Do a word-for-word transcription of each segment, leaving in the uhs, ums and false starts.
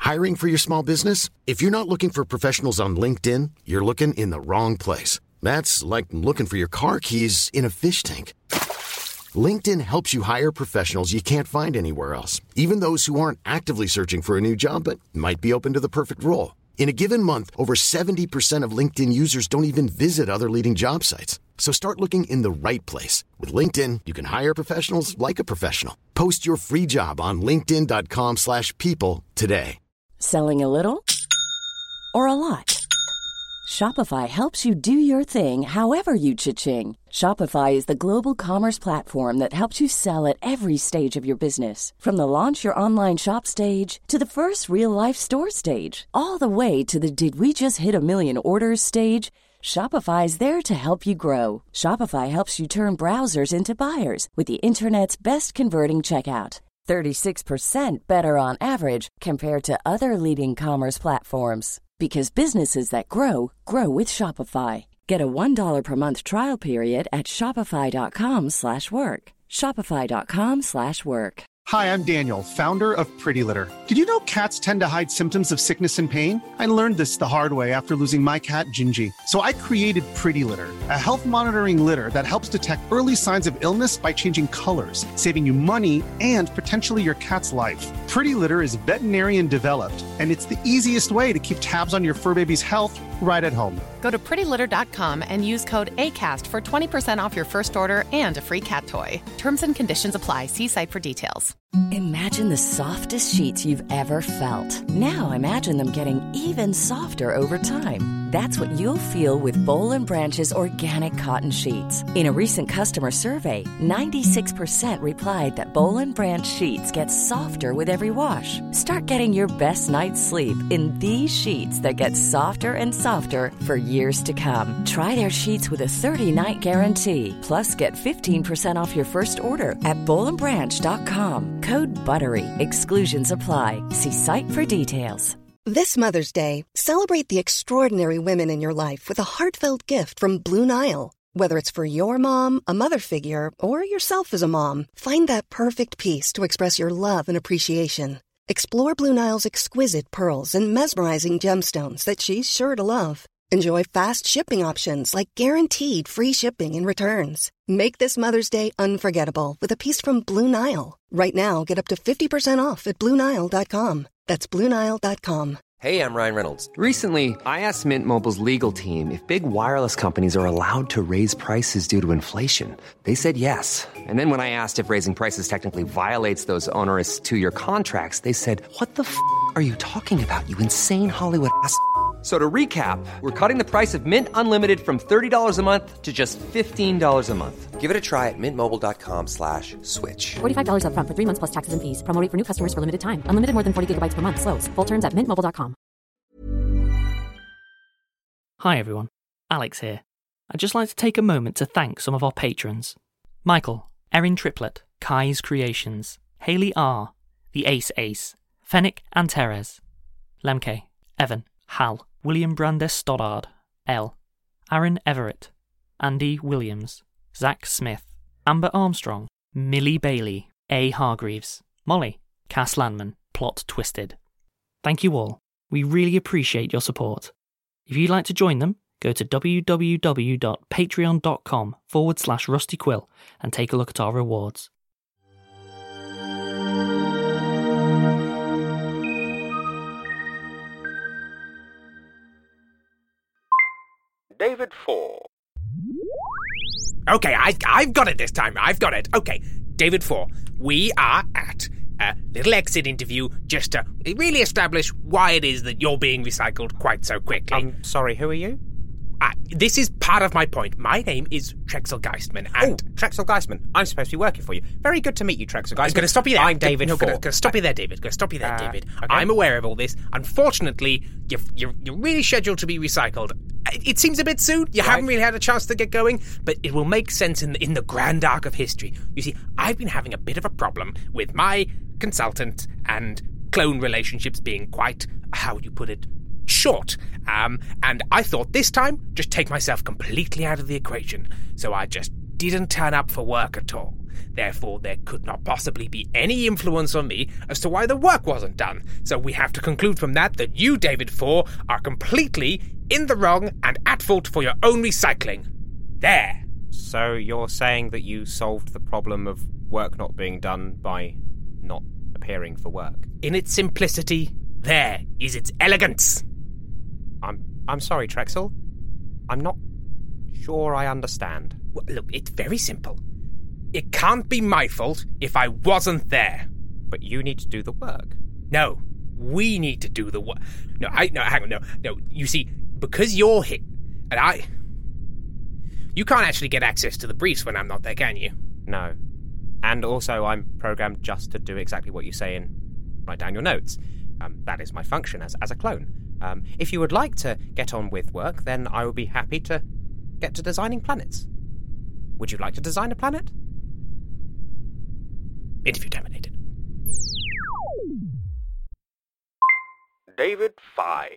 Hiring for your small business? If you're not looking for professionals on LinkedIn, you're looking in the wrong place. That's like looking for your car keys in a fish tank. LinkedIn helps you hire professionals you can't find anywhere else, even those who aren't actively searching for a new job but might be open to the perfect role. In a given month, over seventy percent of LinkedIn users don't even visit other leading job sites. So start looking in the right place. With LinkedIn, you can hire professionals like a professional. Post your free job on linkedin.com slash people today. Selling a little or a lot? Shopify helps you do your thing however you cha-ching. Shopify is the global commerce platform that helps you sell at every stage of your business. From the launch your online shop stage to the first real-life store stage, all the way to the did we just hit a million orders stage. Shopify is there to help you grow. Shopify helps you turn browsers into buyers with the internet's best converting checkout. thirty-six percent better on average compared to other leading commerce platforms. Because businesses that grow, grow with Shopify. Get a one dollar per month trial period at shopify.com slash work. Shopify.com slash work. Hi, I'm Daniel, founder of Pretty Litter. Did you know cats tend to hide symptoms of sickness and pain? I learned this the hard way after losing my cat, Gingy. So I created Pretty Litter, a health monitoring litter that helps detect early signs of illness by changing colors, saving you money and potentially your cat's life. Pretty Litter is veterinarian developed, and it's the easiest way to keep tabs on your fur baby's health right at home. Go to pretty litter dot com and use code ACAST for twenty percent off your first order and a free cat toy. Terms and conditions apply. See site for details. Imagine the softest sheets you've ever felt. Now imagine them getting even softer over time. That's what you'll feel with Boll and Branch's organic cotton sheets. In a recent customer survey, ninety-six percent replied that Boll and Branch sheets get softer with every wash. Start getting your best night's sleep in these sheets that get softer and softer for years to come. Try their sheets with a thirty-night guarantee. Plus, get fifteen percent off your first order at boll and branch dot com. Code BUTTERY. Exclusions apply. See site for details. This Mother's Day, celebrate the extraordinary women in your life with a heartfelt gift from Blue Nile. Whether it's for your mom, a mother figure, or yourself as a mom, find that perfect piece to express your love and appreciation. Explore Blue Nile's exquisite pearls and mesmerizing gemstones that she's sure to love. Enjoy fast shipping options like guaranteed free shipping and returns. Make this Mother's Day unforgettable with a piece from Blue Nile. Right now, get up to fifty percent off at blue nile dot com. That's blue nile dot com. Hey, I'm Ryan Reynolds. Recently, I asked Mint Mobile's legal team if big wireless companies are allowed to raise prices due to inflation. They said yes. And then when I asked if raising prices technically violates those onerous two-year contracts, they said, what the f*** are you talking about, you insane Hollywood ass f- So to recap, we're cutting the price of Mint Unlimited from thirty dollars a month to just fifteen dollars a month. Give it a try at mintmobile.com slash switch. forty-five dollars up front for three months plus taxes and fees. Promo rate for new customers for limited time. Unlimited more than forty gigabytes per month. Slows full terms at mint mobile dot com. Hi everyone, Alex here. I'd just like to take a moment to thank some of our patrons. Michael, Erin Triplet, Kai's Creations, Hayley R, The Ace Ace, Fennec and Teres, Lemke, Evan, Hal, William Brandes Stoddard, L, Aaron Everett, Andy Williams, Zach Smith, Amber Armstrong, Millie Bailey, A. Hargreaves, Molly, Cass Landman, Plot Twisted. Thank you all. We really appreciate your support. If you'd like to join them, go to www.patreon.com forward slash Rusty Quill and take a look at our rewards. David Four. Okay, I, I've got it this time. I've got it. Okay, David Four. We are at a little exit interview just to really establish why it is that you're being recycled quite so quickly. I'm sorry, who are you? Uh, this is part of my point. My name is Trexel Geistman, and... Oh, Trexel Geistman. I'm supposed to be working for you. Very good to meet you, Trexel Geistman. I'm going to stop you there. I'm David no, Four. going to stop you there, David. Going to stop you there, uh, David. Okay. I'm aware of all this. Unfortunately, you're, you're, you're really scheduled to be recycled. It, it seems a bit soon. You right. haven't really had a chance to get going, but it will make sense in the, in the grand arc of history. You see, I've been having a bit of a problem with my consultant and clone relationships being quite, how would you put it, short. Um, and I thought this time, just take myself completely out of the equation. So I just didn't turn up for work at all. Therefore, there could not possibly be any influence on me as to why the work wasn't done. So we have to conclude from that that you, David Four, are completely in the wrong and at fault for your own recycling. There. So you're saying that you solved the problem of work not being done by not appearing for work? In its simplicity, there is its elegance. I'm I'm sorry, Trexel. I'm not sure I understand. Well, look, it's very simple. It can't be my fault if I wasn't there. But you need to do the work. No, we need to do the work. No, I no, hang on, no, no. You see, because you're here, and I, you can't actually get access to the briefs when I'm not there, can you? No. And also, I'm programmed just to do exactly what you say and write down your notes. Um, that is my function as as a clone. Um, if you would like to get on with work, then I would be happy to get to designing planets. Would you like to design a planet? Interview terminated. David Five.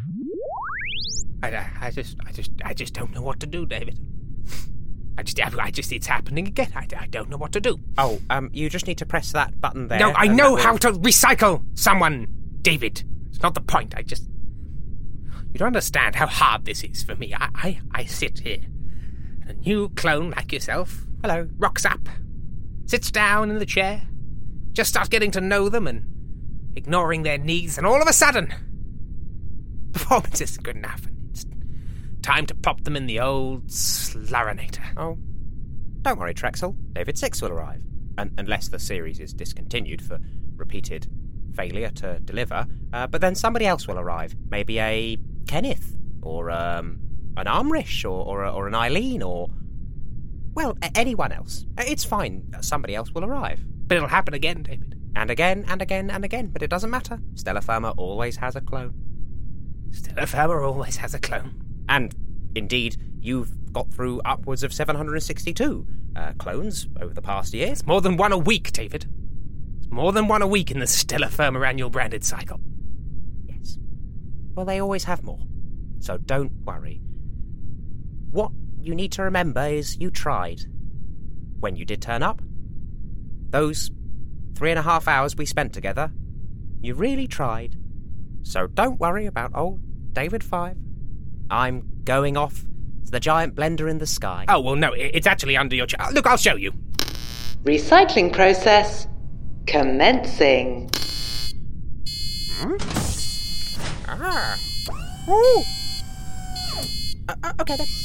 I, I, I just, I just, I just don't know what to do, David. I just, I, I just, it's happening again. I, I don't know what to do. Oh, um, you just need to press that button there. No, I know will... how to recycle someone, David. It's not the point. I just, you don't understand how hard this is for me. I, I, I sit here. A new clone like yourself, hello, rocks up, sits down in the chair, just starts getting to know them and ignoring their needs, and all of a sudden, performance isn't good enough, and it's time to pop them in the old slurrinator. Oh, don't worry, Trexel. David Six will arrive, Un- unless the series is discontinued for repeated failure to deliver. Uh, but then somebody else will arrive, maybe a Kenneth or um. an Armrish, or or, or an Eileen, or, well, anyone else. It's fine. Somebody else will arrive. But it'll happen again, David. And again, and again, and again. But it doesn't matter. Stellar Firma always has a clone. Stellar Firma always has a clone. And, indeed, you've got through upwards of seven hundred sixty-two uh, clones over the past year. It's more than one a week, David. It's more than one a week in the Stellar Firma annual branded cycle. Yes. Well, they always have more. So don't worry. What you need to remember is you tried. When you did turn up, those three and a half hours we spent together, you really tried. So don't worry about old David Five. I'm going off to the giant blender in the sky. Oh, well, no, it's actually under your chair. Look, I'll show you. Recycling process commencing. Hmm? Ah. Ooh. Uh, uh, okay, then.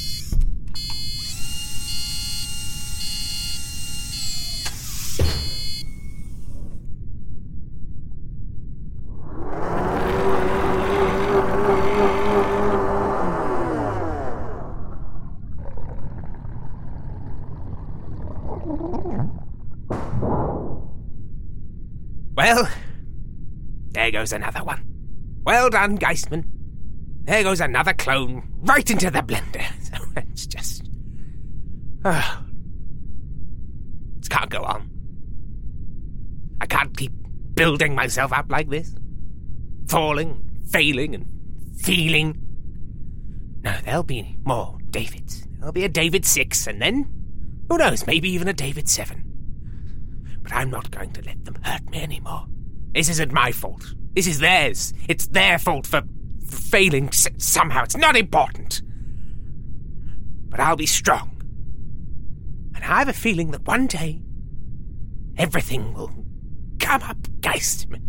Well, there goes another one. Well done, Geistman. There goes another clone right into the blender. So it's just... Oh, it can't go on. I can't keep building myself up like this. Falling, failing, and feeling. No, there'll be more Davids. There'll be a David Six, and then, who knows, maybe even a David Seven. But I'm not going to let them hurt me anymore. This isn't my fault. This is theirs. It's their fault for, for failing s- somehow. It's not important. But I'll be strong. And I have a feeling that one day, everything will come up, Geistman.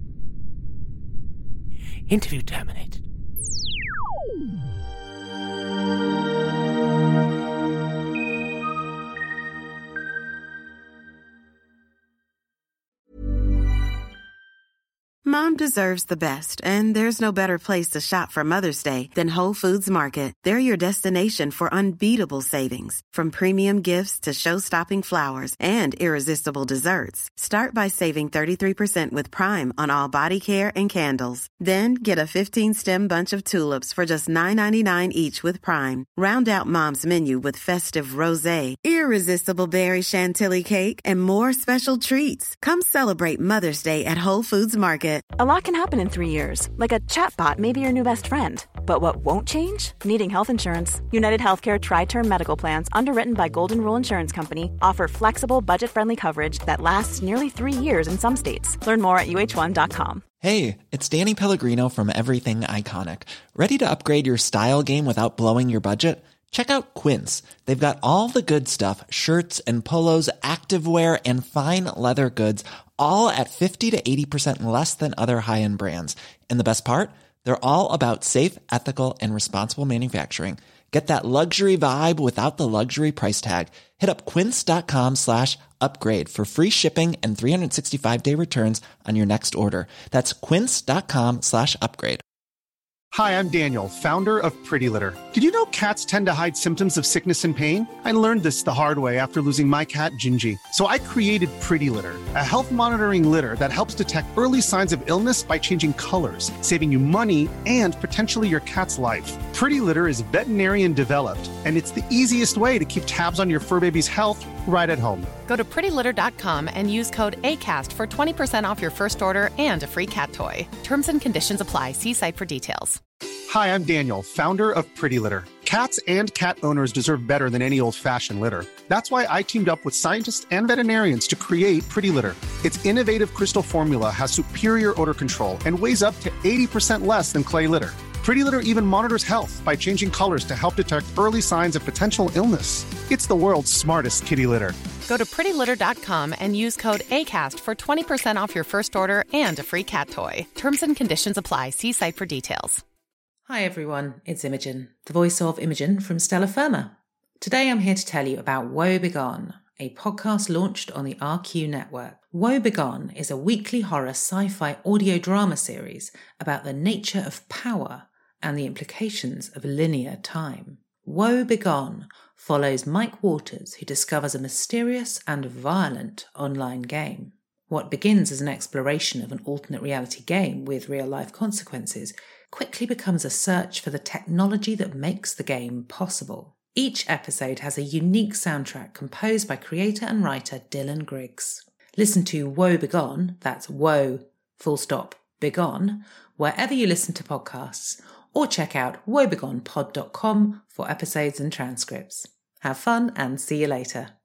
Interview terminated. Mom deserves the best, and there's no better place to shop for Mother's Day than Whole Foods Market. They're your destination for unbeatable savings, from premium gifts to show-stopping flowers and irresistible desserts. Start by saving thirty-three percent with Prime on all body care and candles. Then get a fifteen-stem bunch of tulips for just nine ninety-nine each with Prime. Round out Mom's menu with festive rosé, irresistible berry chantilly cake, and more special treats. Come celebrate Mother's Day at Whole Foods Market. A lot can happen in three years, like a chatbot may be your new best friend. But what won't change? Needing health insurance. United Healthcare Tri-Term Medical Plans, underwritten by Golden Rule Insurance Company, offer flexible, budget-friendly coverage that lasts nearly three years in some states. Learn more at U H one dot com. Hey, it's Danny Pellegrino from Everything Iconic. Ready to upgrade your style game without blowing your budget? Check out Quince. They've got all the good stuff, shirts and polos, activewear, and fine leather goods, all at fifty to eighty percent less than other high-end brands. And the best part? They're all about safe, ethical, and responsible manufacturing. Get that luxury vibe without the luxury price tag. Hit up quince.com slash upgrade for free shipping and three sixty-five day returns on your next order. That's quince.com slash upgrade. Hi, I'm Daniel, founder of Pretty Litter. Did you know cats tend to hide symptoms of sickness and pain? I learned this the hard way after losing my cat, Gingy. So I created Pretty Litter, a health monitoring litter that helps detect early signs of illness by changing colors, saving you money and potentially your cat's life. Pretty Litter is veterinarian developed, and it's the easiest way to keep tabs on your fur baby's health right at home. Go to pretty litter dot com and use code ACAST for twenty percent off your first order and a free cat toy. Terms and conditions apply. See site for details. Hi, I'm Daniel, founder of Pretty Litter. Cats and cat owners deserve better than any old-fashioned litter. That's why I teamed up with scientists and veterinarians to create Pretty Litter. Its innovative crystal formula has superior odor control and weighs up to eighty percent less than clay litter. Pretty Litter even monitors health by changing colors to help detect early signs of potential illness. It's the world's smartest kitty litter. Go to pretty litter dot com and use code ACAST for twenty percent off your first order and a free cat toy. Terms and conditions apply. See site for details. Hi everyone, it's Imogen, the voice of Imogen from Stella Firma. Today I'm here to tell you about Woe Begone, a podcast launched on the R Q network. Woe Begone is a weekly horror sci-fi audio drama series about the nature of power and the implications of linear time. Woe Begone follows Mike Waters, who discovers a mysterious and violent online game. What begins as an exploration of an alternate reality game with real-life consequences quickly becomes a search for the technology that makes the game possible. Each episode has a unique soundtrack composed by creator and writer Dylan Griggs. Listen to Woe Begone, that's Woe, full stop, Begone, wherever you listen to podcasts, or check out woe begone pod dot com for episodes and transcripts. Have fun and see you later.